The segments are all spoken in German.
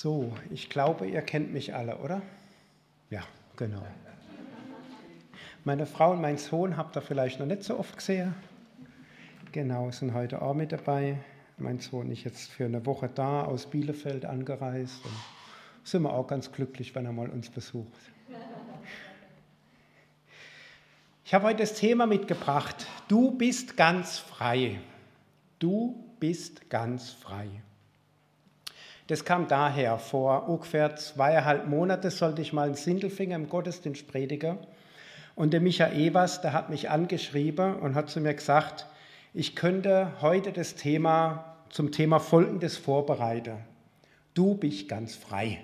So, ich glaube, ihr kennt mich alle, oder? Ja, genau. Meine Frau und mein Sohn habt ihr vielleicht noch nicht so oft gesehen. Genau, sind heute auch mit dabei. Mein Sohn ist jetzt für eine Woche da, aus Bielefeld angereist. Und sind wir auch ganz glücklich, wenn er mal uns besucht. Ich habe heute das Thema mitgebracht. Du bist ganz frei. Du bist ganz frei. Das kam daher, vor ungefähr 2,5 Monaten sollte ich mal in Sindelfingen im Gottesdienst predigen. Und der Michael Evers, der hat mich angeschrieben und hat zu mir gesagt, ich könnte heute das Thema zum Thema Folgendes vorbereiten. Du bist ganz frei.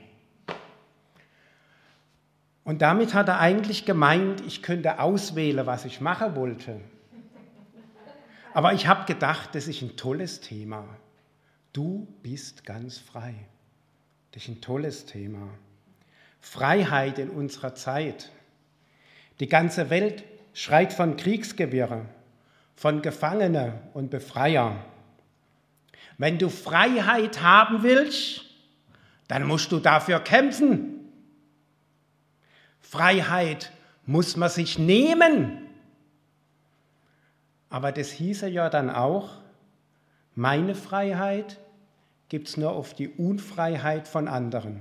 Und damit hat er eigentlich gemeint, ich könnte auswählen, was ich machen wollte. Aber ich habe gedacht, das ist ein tolles Thema. Du bist ganz frei. Das ist ein tolles Thema. Freiheit in unserer Zeit. Die ganze Welt schreit von Kriegsgewirre, von Gefangenen und Befreier. Wenn du Freiheit haben willst, dann musst du dafür kämpfen. Freiheit muss man sich nehmen. Aber das hieße ja dann auch, meine Freiheit gibt es nur auf die Unfreiheit von anderen.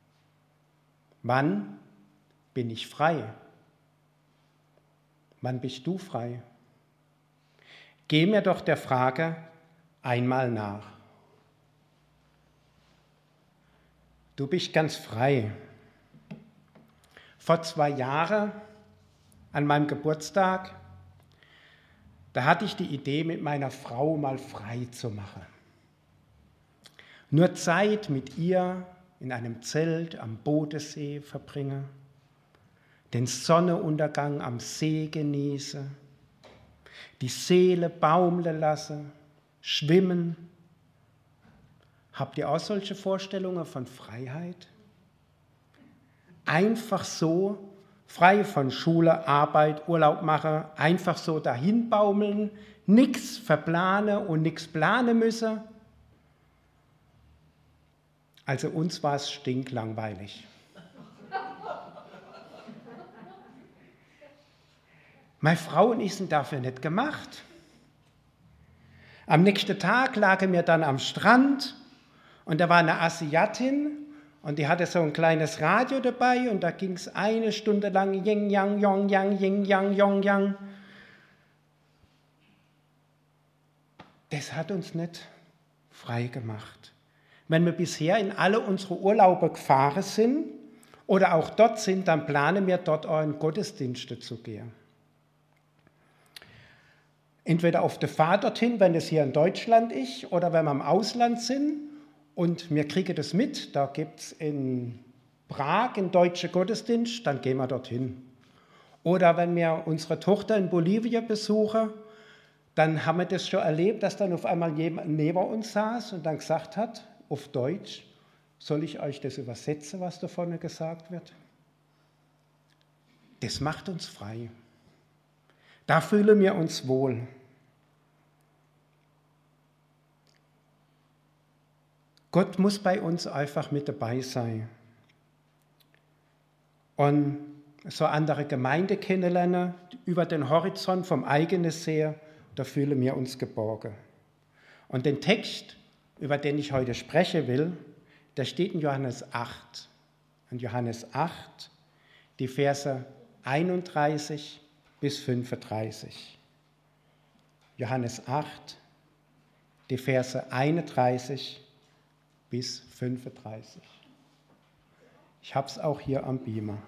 Wann bin ich frei? Wann bist du frei? Geh mir doch der Frage einmal nach. Du bist ganz frei. Vor 2 Jahren, an meinem Geburtstag, da hatte ich die Idee, mit meiner Frau mal frei zu machen. Nur Zeit mit ihr in einem Zelt am Bodensee verbringen, den Sonnenuntergang am See genieße, die Seele baumeln lassen, schwimmen. Habt ihr auch solche Vorstellungen von Freiheit? Einfach so, frei von Schule, Arbeit, Urlaub machen, einfach so dahin baumeln, nichts verplanen und nichts planen müssen. Also uns war es stinklangweilig. Meine Frau und ich sind dafür nicht gemacht. Am nächsten Tag lagen wir dann am Strand und da war eine Asiatin und die hatte so ein kleines Radio dabei und da ging es 1 Stunde lang Yin Yang Yong Yang Yin Yang Yong Yang. Das hat uns nicht frei gemacht. Wenn wir bisher in alle unsere Urlaube gefahren sind oder auch dort sind, dann planen wir dort auch in Gottesdienste zu gehen. Entweder auf der Fahrt dorthin, wenn es hier in Deutschland ist, oder wenn wir im Ausland sind und wir kriegen das mit, da gibt es in Prag einen deutschen Gottesdienst, dann gehen wir dorthin. Oder wenn wir unsere Tochter in Bolivien besuchen, dann haben wir das schon erlebt, dass dann auf einmal jemand neben uns saß und dann gesagt hat, auf Deutsch, soll ich euch das übersetzen, was da vorne gesagt wird? Das macht uns frei. Da fühlen wir uns wohl. Gott muss bei uns einfach mit dabei sein. Und so andere Gemeinde kennenlernen, über den Horizont vom eigenen See, da fühlen wir uns geborgen. Und den Text, über den ich heute sprechen will, der steht in Johannes 8. In Johannes 8, die Verse 31 bis 35. Johannes 8, die Verse 31 bis 35. Ich habe es auch hier am Beamer.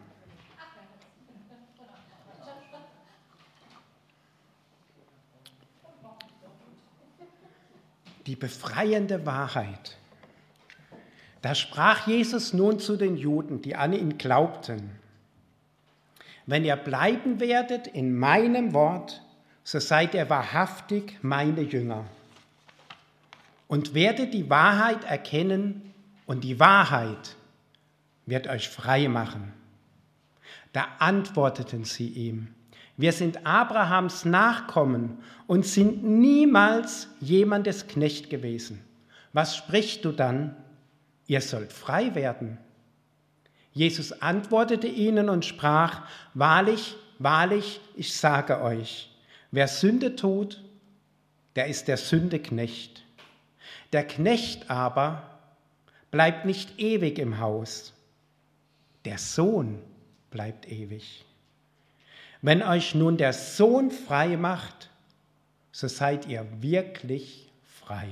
Die befreiende Wahrheit. Da sprach Jesus nun zu den Juden, die an ihn glaubten. Wenn ihr bleiben werdet in meinem Wort, so seid ihr wahrhaftig meine Jünger und werdet die Wahrheit erkennen und die Wahrheit wird euch frei machen. Da antworteten sie ihm, wir sind Abrahams Nachkommen und sind niemals jemandes Knecht gewesen. Was sprichst du dann? ihr sollt frei werden. Jesus antwortete ihnen und sprach, wahrlich, wahrlich, ich sage euch, wer Sünde tut, der ist der Sünde Knecht. Der Knecht aber bleibt nicht ewig im Haus, der Sohn bleibt ewig. Wenn euch nun der Sohn frei macht, so seid ihr wirklich frei.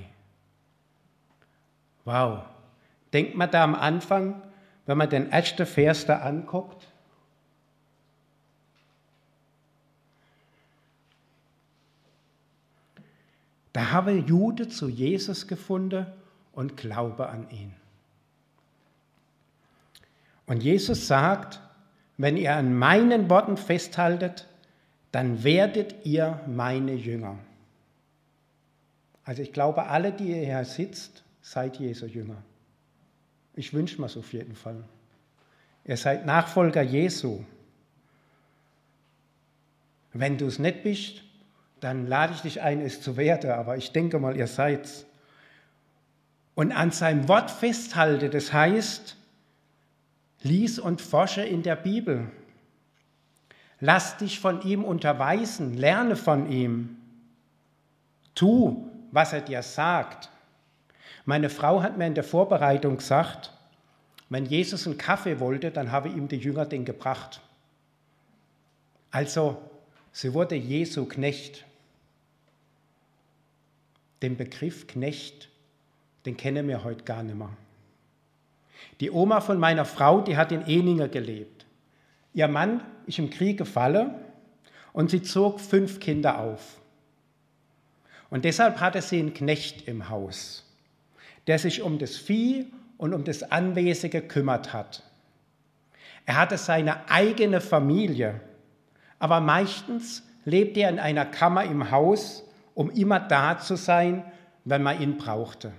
Wow, denkt man da am Anfang, wenn man den ersten Vers da anguckt, da habe Jude zu Jesus gefunden und Glaube an ihn. Und Jesus sagt, wenn ihr an meinen Worten festhaltet, dann werdet ihr meine Jünger. Also ich glaube, alle, die ihr hier sitzt, seid Jesu Jünger. Ich wünsche mir es auf jeden Fall. Ihr seid Nachfolger Jesu. Wenn du es nicht bist, dann lade ich dich ein, es zu werden, aber ich denke mal, ihr seid's. Und an seinem Wort festhalte, das heißt, lies und forsche in der Bibel. Lass dich von ihm unterweisen, lerne von ihm. Tu, was er dir sagt. Meine Frau hat mir in der Vorbereitung gesagt, wenn Jesus einen Kaffee wollte, dann habe ihm die Jünger den gebracht. Also, sie wurde Jesu Knecht. Den Begriff Knecht, den kennen wir heute gar nicht mehr. Die Oma von meiner Frau, die hat in Eninge gelebt. Ihr Mann ist im Krieg gefallen und sie zog 5 Kinder auf. Und deshalb hatte sie einen Knecht im Haus, der sich um das Vieh und um das Anwesen gekümmert hat. Er hatte seine eigene Familie, aber meistens lebte er in einer Kammer im Haus, um immer da zu sein, wenn man ihn brauchte.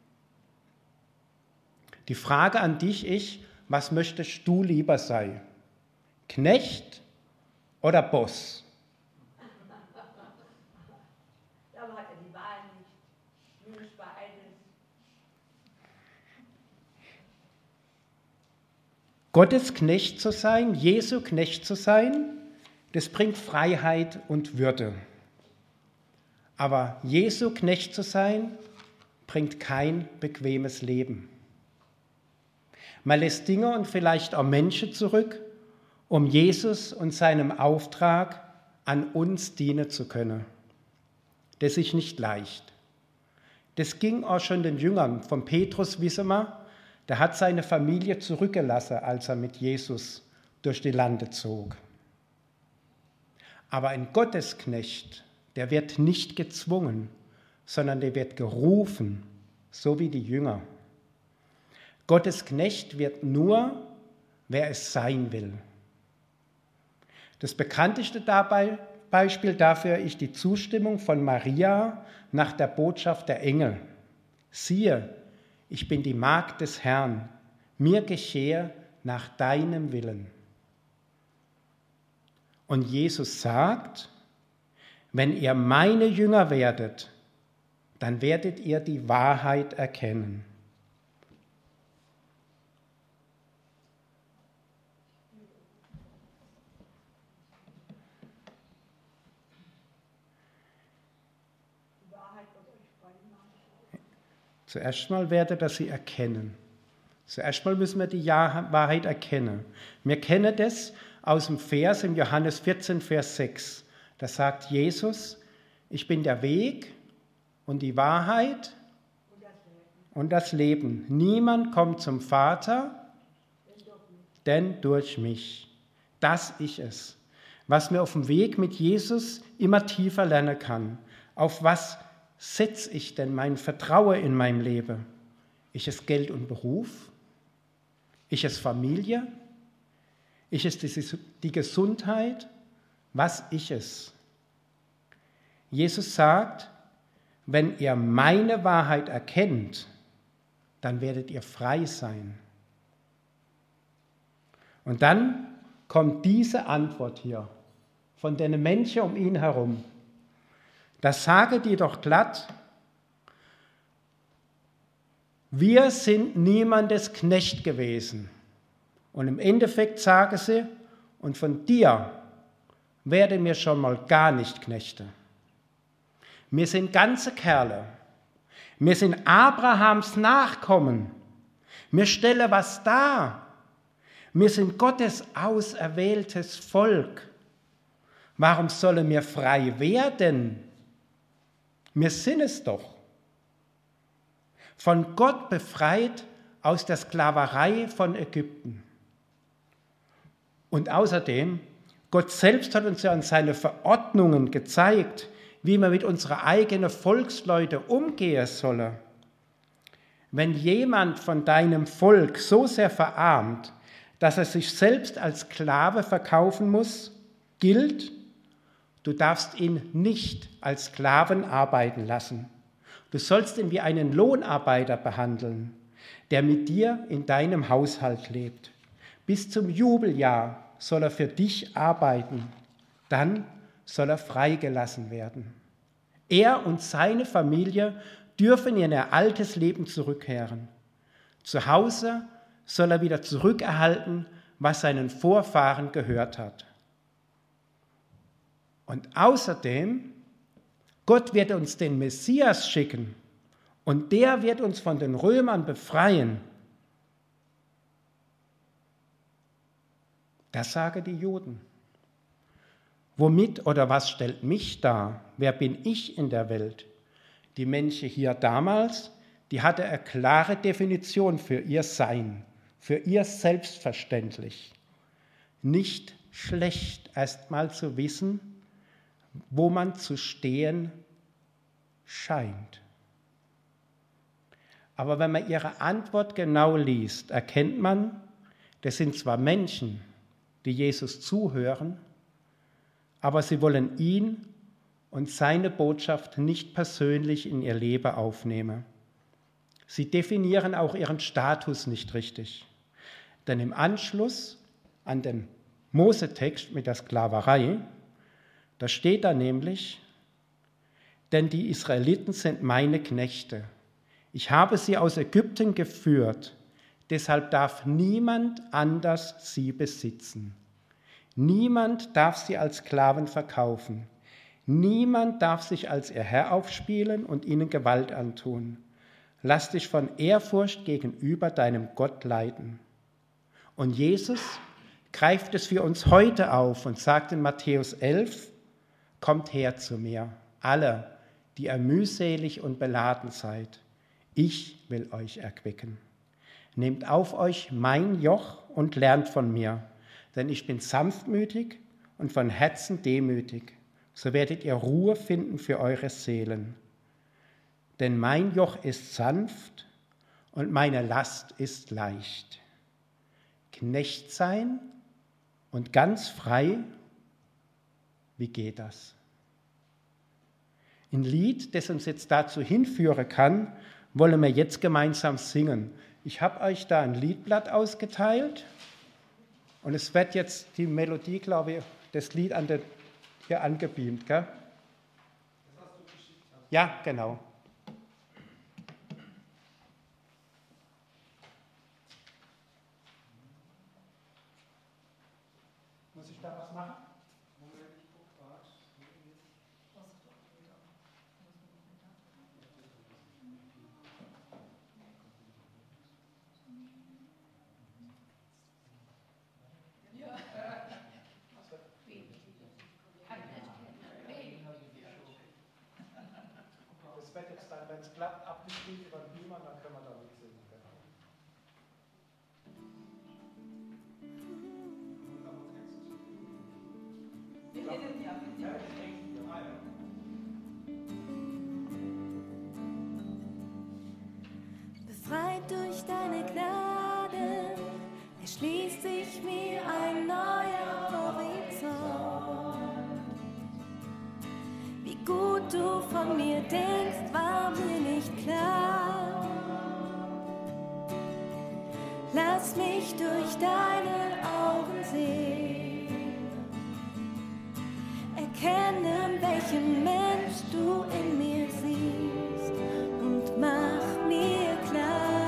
Die Frage an dich ist, was möchtest du lieber sein? Knecht oder Boss? Da hat er die Wahl nicht. Nur nicht beides. Gottes Knecht zu sein, Jesu Knecht zu sein, das bringt Freiheit und Würde. Aber Jesu Knecht zu sein, bringt kein bequemes Leben. Man lässt Dinge und vielleicht auch Menschen zurück, um Jesus und seinem Auftrag an uns dienen zu können. Das ist nicht leicht. Das ging auch schon den Jüngern. Von Petrus wissen wir, der hat seine Familie zurückgelassen, als er mit Jesus durch die Lande zog. Aber ein Gottesknecht, der wird nicht gezwungen, sondern der wird gerufen, so wie die Jünger. Gottes Knecht wird nur, wer es sein will. Das bekannteste Beispiel dafür ist die Zustimmung von Maria nach der Botschaft der Engel. Siehe, ich bin die Magd des Herrn, mir geschehe nach deinem Willen. Und Jesus sagt, wenn ihr meine Jünger werdet, dann werdet ihr die Wahrheit erkennen. Zuerst mal werdet ihr sie erkennen. Zuerst mal müssen wir die Wahrheit erkennen. Wir kennen das aus dem Vers in Johannes 14, Vers 6. Da sagt Jesus, ich bin der Weg und die Wahrheit und das Leben. Niemand kommt zum Vater, denn durch mich. Das ist es, was mir auf dem Weg mit Jesus immer tiefer lernen kann. Auf was setze ich denn mein Vertrauen in meinem Leben? Ist es Geld und Beruf? Ist es Familie? Ist es die Gesundheit? Was ist es? Jesus sagt, wenn ihr meine Wahrheit erkennt, dann werdet ihr frei sein. Und dann kommt diese Antwort hier von den Menschen um ihn herum. Das sage dir doch glatt, wir sind niemandes Knecht gewesen. Und im Endeffekt sagen sie, und von dir werden wir schon mal gar nicht Knechte. Wir sind ganze Kerle. Wir sind Abrahams Nachkommen. Wir stellen was dar. Wir sind Gottes auserwähltes Volk. Warum sollen wir frei werden? Wir sind es doch. Von Gott befreit aus der Sklaverei von Ägypten. Und außerdem, Gott selbst hat uns ja in seine Verordnungen gezeigt, wie man mit unseren eigenen Volksleuten umgehen solle. Wenn jemand von deinem Volk so sehr verarmt, dass er sich selbst als Sklave verkaufen muss, gilt, du darfst ihn nicht als Sklaven arbeiten lassen. Du sollst ihn wie einen Lohnarbeiter behandeln, der mit dir in deinem Haushalt lebt. Bis zum Jubeljahr soll er für dich arbeiten. Dann soll er freigelassen werden. Er und seine Familie dürfen in ihr altes Leben zurückkehren. Zu Hause soll er wieder zurückerhalten, was seinen Vorfahren gehört hat. Und außerdem, Gott wird uns den Messias schicken und der wird uns von den Römern befreien. Das sagen die Juden. Womit oder was stellt mich dar? Wer bin ich in der Welt? Die Menschen hier damals, die hatten eine klare Definition für ihr Sein, für ihr Selbstverständlich. Nicht schlecht, erst mal zu wissen, wo man zu stehen scheint. Aber wenn man ihre Antwort genau liest, erkennt man, das sind zwar Menschen, die Jesus zuhören, aber sie wollen ihn und seine Botschaft nicht persönlich in ihr Leben aufnehmen. Sie definieren auch ihren Status nicht richtig. Denn im Anschluss an den Mosetext mit der Sklaverei, da steht da nämlich, denn die Israeliten sind meine Knechte. Ich habe sie aus Ägypten geführt, deshalb darf niemand anders sie besitzen. Niemand darf sie als Sklaven verkaufen. Niemand darf sich als ihr Herr aufspielen und ihnen Gewalt antun. Lass dich von Ehrfurcht gegenüber deinem Gott leiten. Und Jesus greift es für uns heute auf und sagt in Matthäus 11, kommt her zu mir, alle, die ihr mühselig und beladen seid. Ich will euch erquicken. Nehmt auf euch mein Joch und lernt von mir, denn ich bin sanftmütig und von Herzen demütig. So werdet ihr Ruhe finden für eure Seelen. Denn mein Joch ist sanft und meine Last ist leicht. Knecht sein und ganz frei, wie geht das? Ein Lied, das uns jetzt dazu hinführen kann, wollen wir jetzt gemeinsam singen. Ich habe euch da ein Liedblatt ausgeteilt und es wird jetzt die Melodie, glaube ich, das Lied hier angebeamt, gell? Das hast du geschickt. Ja, genau. Muss ich da was machen? Moment, ich gucke gerade. Das wird jetzt dann, wenn es klappt, abgespielt über den Beamer, dann können wir da mitsingen. Befreit durch deine Gnade erschließt sich mir ein neuer Horizont. Wie gut du von mir denkst, war mir nicht klar. Lass mich durch deine Augen sehen, erkennen, welchen Mensch du in mir siehst und mach mir klar.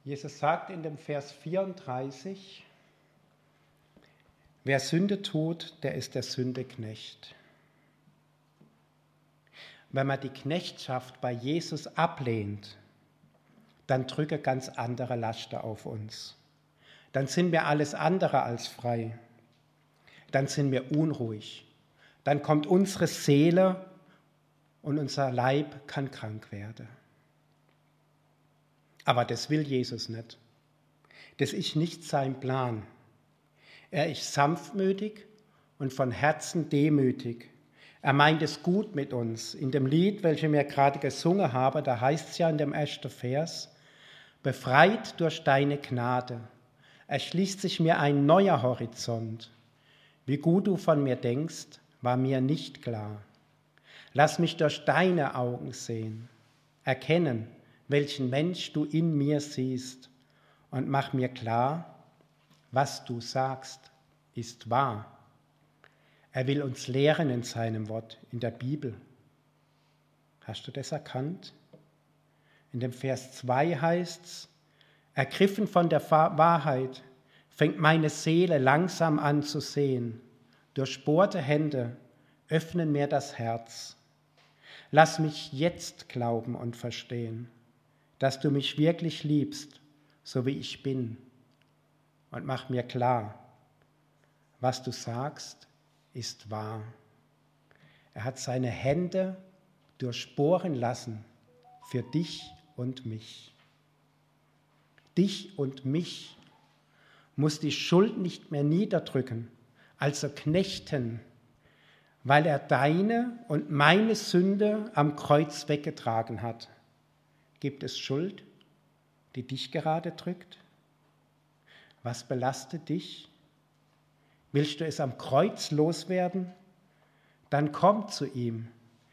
Jesus sagt in dem Vers 34, wer Sünde tut, der ist der Sünde Knecht. Wenn man die Knechtschaft bei Jesus ablehnt, dann drücke ganz andere Laster auf uns. Dann sind wir alles andere als frei. Dann sind wir unruhig. Dann kommt unsere Seele und unser Leib kann krank werden. Aber das will Jesus nicht. Das ist nicht sein Plan. Er ist sanftmütig und von Herzen demütig. Er meint es gut mit uns. In dem Lied, welches wir gerade gesungen haben, da heißt es ja in dem ersten Vers, befreit durch deine Gnade, erschließt sich mir ein neuer Horizont. Wie gut du von mir denkst, war mir nicht klar. Lass mich durch deine Augen sehen, erkennen, welchen Mensch du in mir siehst und mach mir klar, was du sagst, ist wahr. Er will uns lehren in seinem Wort, in der Bibel. Hast du das erkannt? In dem Vers 2 heißt es, ergriffen von der Wahrheit, fängt meine Seele langsam an zu sehen. Durchbohrte Hände öffnen mir das Herz. Lass mich jetzt glauben und verstehen, dass du mich wirklich liebst, so wie ich bin. Und mach mir klar, was du sagst, ist wahr. Er hat seine Hände durchbohren lassen für dich und mich. Dich und mich muss die Schuld nicht mehr niederdrücken, also knechten, weil er deine und meine Sünde am Kreuz weggetragen hat. Gibt es Schuld, die dich gerade drückt? Was belastet dich? Willst du es am Kreuz loswerden? Dann komm zu ihm.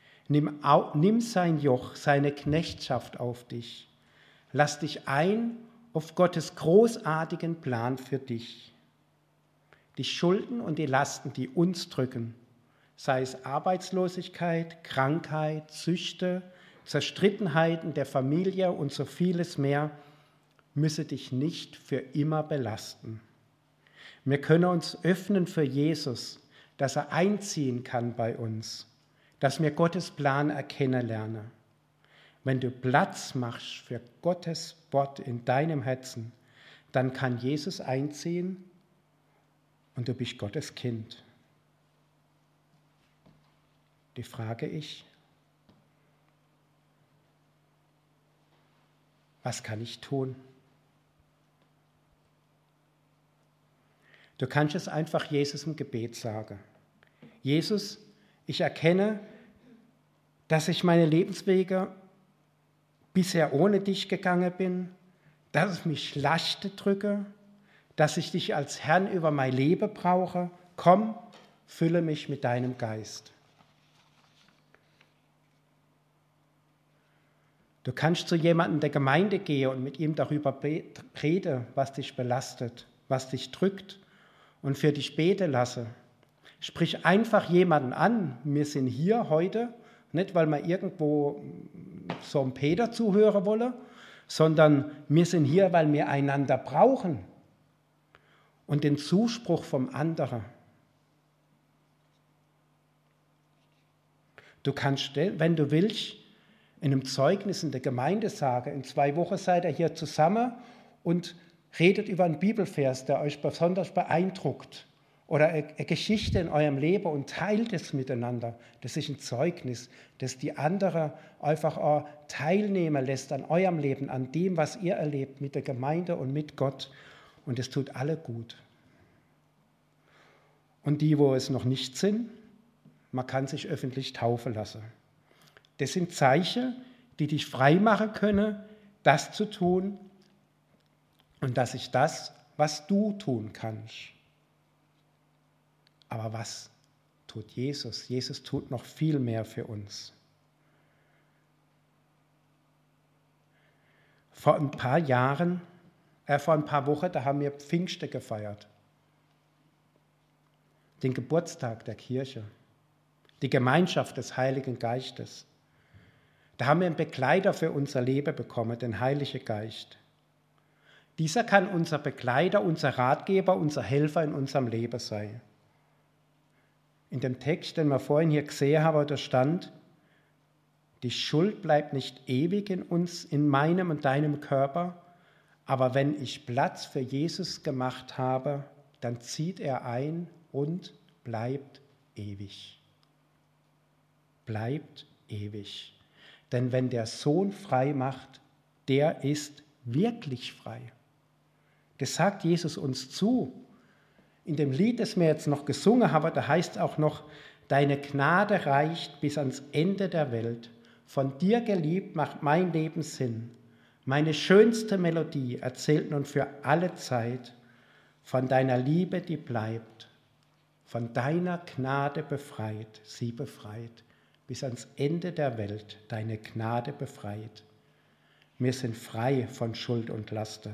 Nimm sein Joch, seine Knechtschaft auf dich. Lass dich ein auf Gottes großartigen Plan für dich. Die Schulden und die Lasten, die uns drücken, sei es Arbeitslosigkeit, Krankheit, Süchte, Zerstrittenheiten der Familie und so vieles mehr, müsse dich nicht für immer belasten. Wir können uns öffnen für Jesus, dass er einziehen kann bei uns, dass wir Gottes Plan erkennen lernen. Wenn du Platz machst für Gottes Wort in deinem Herzen, dann kann Jesus einziehen und du bist Gottes Kind. Die Frage ist, was kann ich tun? Du kannst es einfach Jesus im Gebet sagen. Jesus, ich erkenne, dass ich meine Lebenswege bisher ohne dich gegangen bin, dass ich mich Lasten drücke, dass ich dich als Herrn über mein Leben brauche. Komm, fülle mich mit deinem Geist. Du kannst zu jemandem der Gemeinde gehen und mit ihm darüber reden, was dich belastet, was dich drückt und für dich beten lasse. Sprich einfach jemanden an. Wir sind hier heute, nicht weil wir irgendwo so einem Peter zuhören wollen, sondern wir sind hier, weil wir einander brauchen und den Zuspruch vom anderen. Du kannst, wenn du willst, in einem Zeugnis in der Gemeinde sagen, in 2 Wochen seid ihr hier zusammen und redet über einen Bibelvers, der euch besonders beeindruckt. Oder eine Geschichte in eurem Leben und teilt es miteinander. Das ist ein Zeugnis, das die anderen einfach auch teilnehmen lässt an eurem Leben, an dem, was ihr erlebt mit der Gemeinde und mit Gott. Und es tut alle gut. Und die, wo es noch nicht sind, man kann sich öffentlich taufen lassen. Das sind Zeichen, die dich frei machen können, das zu tun und das ist das, was du tun kannst. Aber was tut Jesus? Jesus tut noch viel mehr für uns. Vor ein paar Wochen, da haben wir Pfingsten gefeiert. Den Geburtstag der Kirche, die Gemeinschaft des Heiligen Geistes. Da haben wir einen Begleiter für unser Leben bekommen, den Heiligen Geist. Dieser kann unser Begleiter, unser Ratgeber, unser Helfer in unserem Leben sein. In dem Text, den wir vorhin hier gesehen haben, da stand, die Schuld bleibt nicht ewig in uns, in meinem und deinem Körper, aber wenn ich Platz für Jesus gemacht habe, dann zieht er ein und bleibt ewig. Bleibt ewig. Denn wenn der Sohn frei macht, der ist wirklich frei. Das sagt Jesus uns zu. In dem Lied, das wir jetzt noch gesungen haben, da heißt auch noch, deine Gnade reicht bis ans Ende der Welt. Von dir geliebt macht mein Leben Sinn. Meine schönste Melodie erzählt nun für alle Zeit von deiner Liebe, die bleibt. Von deiner Gnade befreit, sie befreit. Bis ans Ende der Welt deine Gnade befreit. Wir sind frei von Schuld und Laster.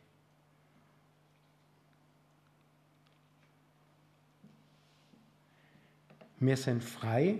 Wir sind frei,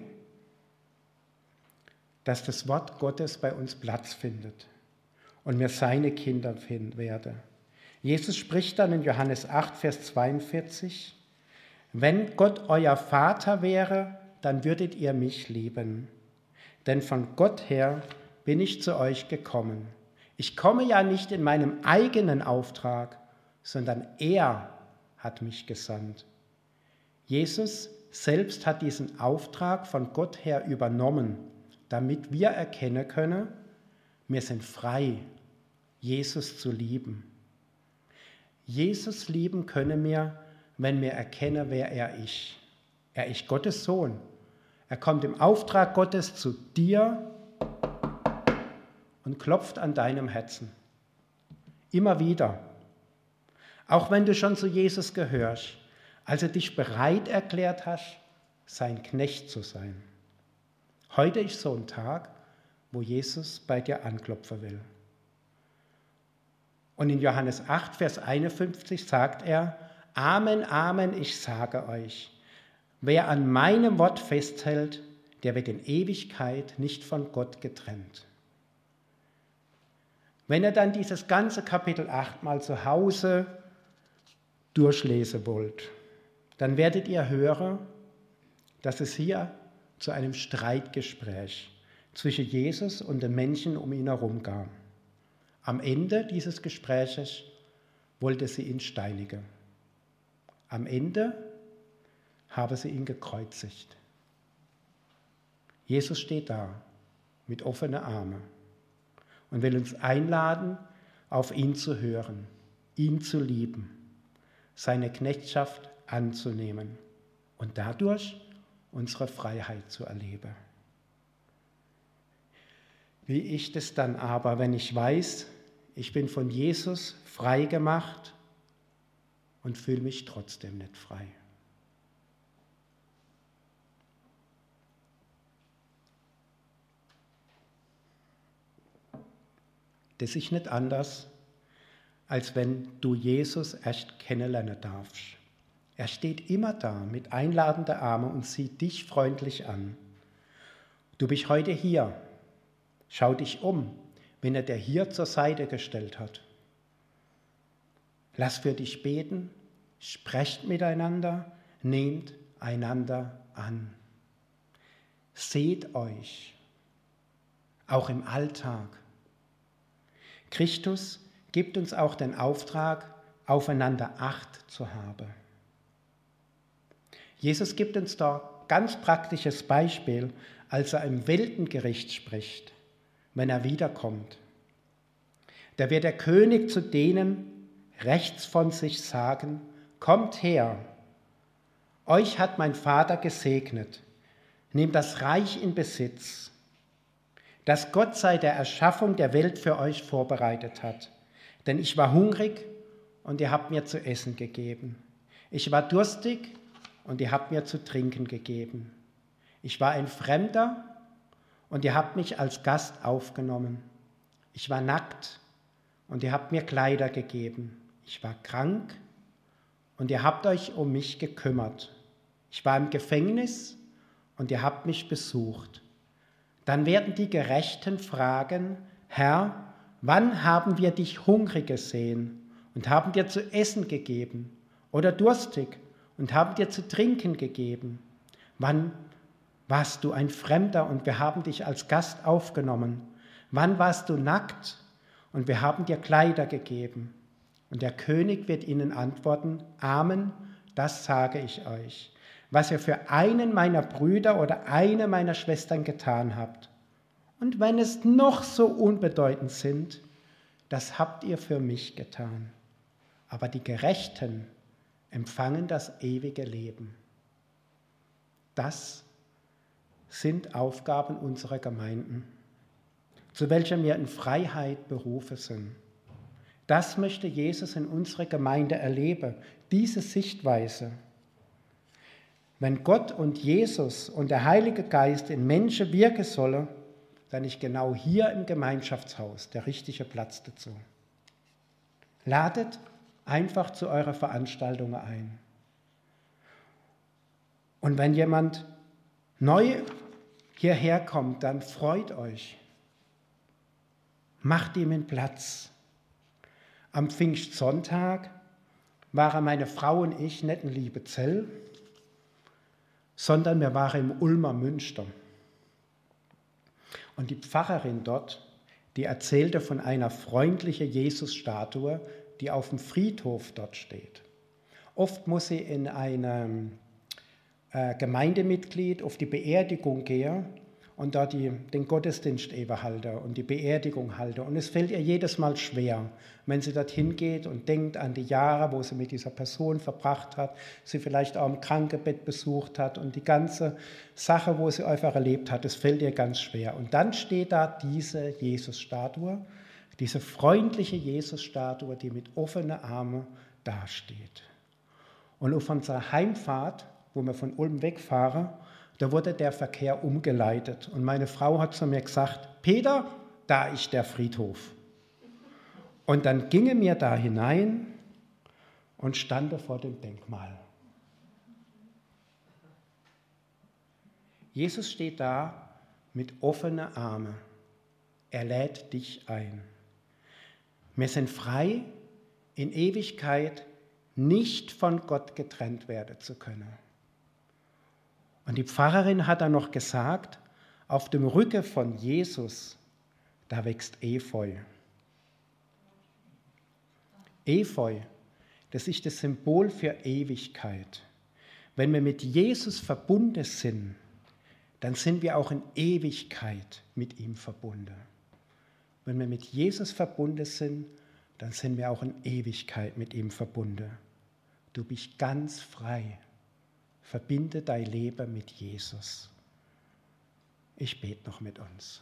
dass das Wort Gottes bei uns Platz findet und wir seine Kinder werden. Jesus spricht dann in Johannes 8, Vers 42, wenn Gott euer Vater wäre, dann würdet ihr mich lieben. Denn von Gott her bin ich zu euch gekommen. Ich komme ja nicht in meinem eigenen Auftrag, sondern er hat mich gesandt. Jesus selbst hat diesen Auftrag von Gott her übernommen, damit wir erkennen können, wir sind frei, Jesus zu lieben. Jesus lieben können wir, wenn wir erkennen, wer er ist. Er ist Gottes Sohn. Er kommt im Auftrag Gottes zu dir und klopft an deinem Herzen. Immer wieder. Auch wenn du schon zu Jesus gehörst, also dich bereit erklärt hast, sein Knecht zu sein. Heute ist so ein Tag, wo Jesus bei dir anklopfen will. Und in Johannes 8, Vers 51 sagt er, Amen, Amen, ich sage euch, wer an meinem Wort festhält, der wird in Ewigkeit nicht von Gott getrennt. Wenn ihr dann dieses ganze Kapitel 8 mal zu Hause durchlesen wollt, dann werdet ihr hören, dass es hier zu einem Streitgespräch zwischen Jesus und den Menschen um ihn herum kam. Am Ende dieses Gespräches wollte sie ihn steinigen. Am Ende habe sie ihn gekreuzigt. Jesus steht da mit offenen Armen und will uns einladen, auf ihn zu hören, ihn zu lieben, seine Knechtschaft anzunehmen und dadurch unsere Freiheit zu erleben. Wie ist es dann aber, wenn ich weiß, ich bin von Jesus frei gemacht und fühle mich trotzdem nicht frei? Das ist nicht anders, als wenn du Jesus erst kennenlernen darfst. Er steht immer da mit einladenden Armen und sieht dich freundlich an. Du bist heute hier. Schau dich um, wenn er dir hier zur Seite gestellt hat. Lass für dich beten, sprecht miteinander, nehmt einander an. Seht euch, auch im Alltag. Christus gibt uns auch den Auftrag, aufeinander Acht zu haben. Jesus gibt uns da ein ganz praktisches Beispiel, als er im Weltengericht spricht, wenn er wiederkommt. Da wird der König zu denen rechts von sich sagen, kommt her, euch hat mein Vater gesegnet, nehmt das Reich in Besitz, das Gott seit der Erschaffung der Welt für euch vorbereitet hat. Denn ich war hungrig und ihr habt mir zu essen gegeben. Ich war durstig und ihr habt mir zu trinken gegeben. Ich war ein Fremder und ihr habt mich als Gast aufgenommen. Ich war nackt und ihr habt mir Kleider gegeben. Ich war krank und ihr habt euch um mich gekümmert. Ich war im Gefängnis und ihr habt mich besucht. Dann werden die Gerechten fragen, Herr, wann haben wir dich hungrig gesehen und haben dir zu essen gegeben oder durstig und haben dir zu trinken gegeben? Wann warst du ein Fremder und wir haben dich als Gast aufgenommen? Wann warst du nackt und wir haben dir Kleider gegeben? Und der König wird ihnen antworten, Amen, das sage ich euch. Was ihr für einen meiner Brüder oder eine meiner Schwestern getan habt. Und wenn es noch so unbedeutend sind, das habt ihr für mich getan. Aber die Gerechten empfangen das ewige Leben. Das sind Aufgaben unserer Gemeinden, zu welcher wir in Freiheit berufen sind. Das möchte Jesus in unserer Gemeinde erleben, diese Sichtweise. Wenn Gott und Jesus und der Heilige Geist in Menschen wirken sollen, dann ist genau hier im Gemeinschaftshaus der richtige Platz dazu. Ladet einfach zu eurer Veranstaltung ein. Und wenn jemand neu hierher kommt, dann freut euch. Macht ihm einen Platz. Am Pfingstsonntag waren meine Frau und ich nicht in Liebezell, sondern wir waren im Ulmer Münster. Und die Pfarrerin dort, die erzählte von einer freundlichen Jesusstatue, die auf dem Friedhof dort steht. Oft muss sie in einem Gemeindemitglied auf die Beerdigung gehen und da den Gottesdienst eben halten und die Beerdigung halten. Und es fällt ihr jedes Mal schwer, wenn sie dorthin geht und denkt an die Jahre, wo sie mit dieser Person verbracht hat, sie vielleicht auch im Krankenbett besucht hat und die ganze Sache, wo sie einfach erlebt hat, es fällt ihr ganz schwer. Und dann steht da diese Jesusstatue, diese freundliche Jesusstatue, die mit offenen Armen dasteht. Und auf unserer Heimfahrt, wo wir von Ulm wegfahren, da wurde der Verkehr umgeleitet. Und meine Frau hat zu mir gesagt, Peter, da ist der Friedhof. Und dann gingen wir da hinein und standen vor dem Denkmal. Jesus steht da mit offenen Armen. Er lädt dich ein. Wir sind frei, in Ewigkeit nicht von Gott getrennt werden zu können. Und die Pfarrerin hat dann noch gesagt, auf dem Rücken von Jesus, da wächst Efeu. Efeu, das ist das Symbol für Ewigkeit. Wenn wir mit Jesus verbunden sind, dann sind wir auch in Ewigkeit mit ihm verbunden. Wenn wir mit Jesus verbunden sind, dann sind wir auch in Ewigkeit mit ihm verbunden. Du bist ganz frei. Verbinde dein Leben mit Jesus. Ich bete noch mit uns.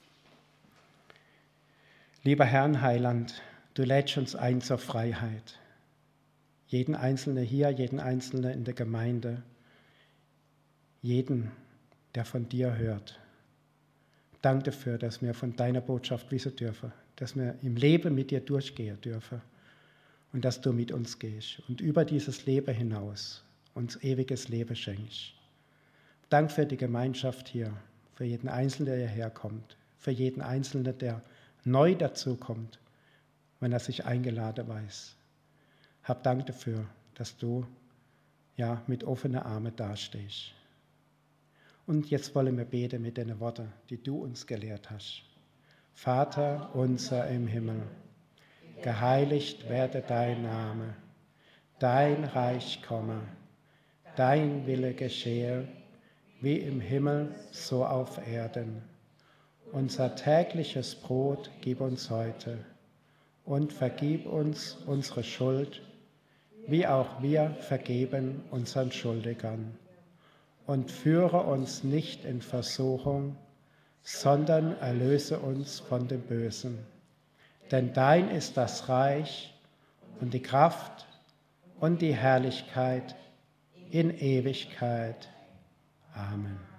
Lieber Herrn Heiland, du lädst uns ein zur Freiheit. Jeden Einzelnen hier, jeden Einzelnen in der Gemeinde, jeden, der von dir hört. Danke dafür, dass wir von deiner Botschaft wissen dürfen, dass wir im Leben mit dir durchgehen dürfen und dass du mit uns gehst und über dieses Leben hinaus uns ewiges Leben schenkst. Dank für die Gemeinschaft hier, für jeden Einzelnen, der hierher kommt, für jeden Einzelnen, der neu dazu kommt, wenn er sich eingeladen weiß. Hab Dank dafür, dass du mit offenen Armen dastehst. Und jetzt wollen wir beten mit den Worten, die du uns gelehrt hast. Vater unser im Himmel, geheiligt werde dein Name, dein Reich komme, dein Wille geschehe, wie im Himmel, so auf Erden. Unser tägliches Brot gib uns heute und vergib uns unsere Schuld, wie auch wir vergeben unseren Schuldigern. Und führe uns nicht in Versuchung, sondern erlöse uns von dem Bösen. Denn dein ist das Reich und die Kraft und die Herrlichkeit in Ewigkeit. Amen.